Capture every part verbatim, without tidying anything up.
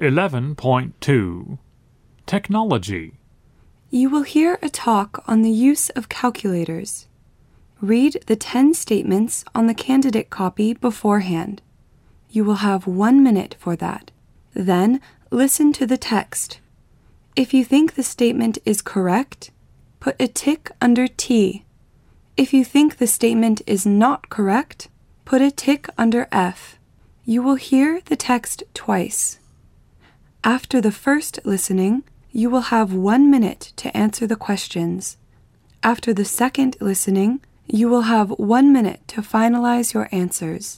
eleven point two Technology. You will hear a talk on the use of calculators. Read the ten statements on the candidate copy beforehand. You will have one minute for that. Then listen to the text. If you think the statement is correct, put a tick under T. If you think the statement is not correct, put a tick under F. You will hear the text twice. After the first listening, you will have one minute to answer the questions. After the second listening, you will have one minute to finalize your answers.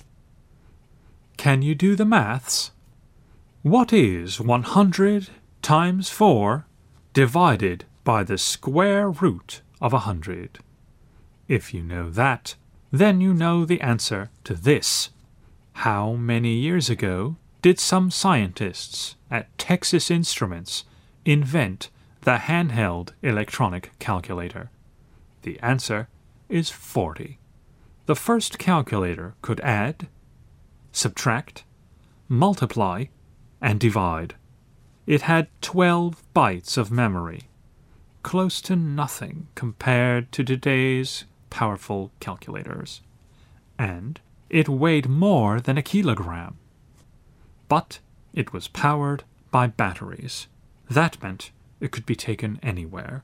Can you do the maths? What is one hundred times four divided by the square root of one hundred? If you know that, then you know the answer to this. How many years ago did some scientists at Texas Instruments invent the handheld electronic calculator? The answer is forty. The first calculator could add, subtract, multiply, and divide. It had twelve bytes of memory, close to nothing compared to today's powerful calculators. And it weighed more than a kilogram. But it was powered by batteries. That meant it could be taken anywhere.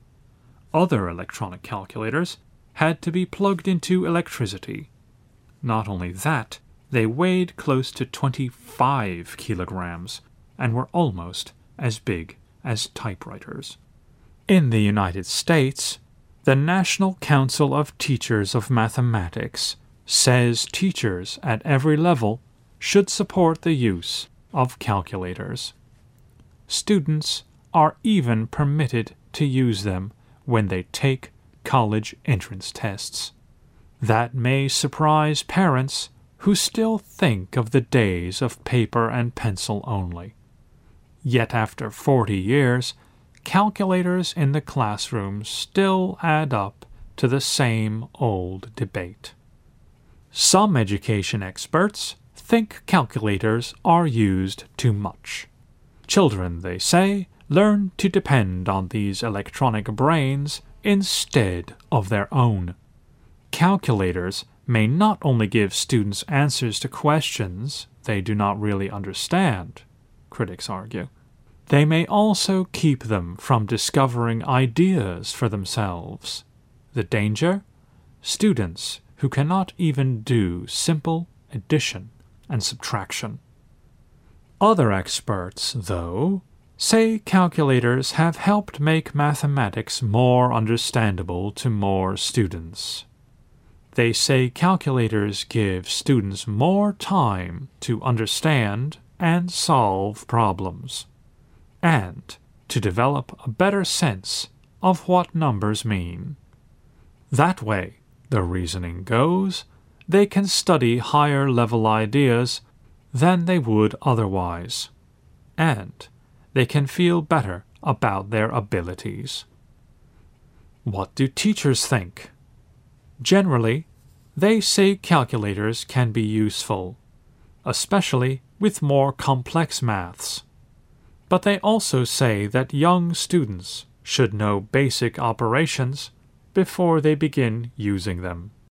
Other electronic calculators had to be plugged into electricity. Not only that, they weighed close to twenty-five kilograms and were almost as big as typewriters. In the United States, the National Council of Teachers of Mathematics says teachers at every level should support the use of calculators. Students are even permitted to use them when they take college entrance tests. That may surprise parents who still think of the days of paper and pencil only. Yet after forty years, calculators in the classroom still add up to the same old debate. Some education experts think calculators are used too much. Children, they say, learn to depend on these electronic brains instead of their own. Calculators may not only give students answers to questions they do not really understand, critics argue. They may also keep them from discovering ideas for themselves. The danger? Students who cannot even do simple addition and subtraction. Other experts, though, say calculators have helped make mathematics more understandable to more students. They say calculators give students more time to understand and solve problems, and to develop a better sense of what numbers mean. That way, the reasoning goes, they can study higher-level ideas than they would otherwise, and they can feel better about their abilities. What do teachers think? Generally, they say calculators can be useful, especially with more complex maths. But they also say that young students should know basic operations before they begin using them.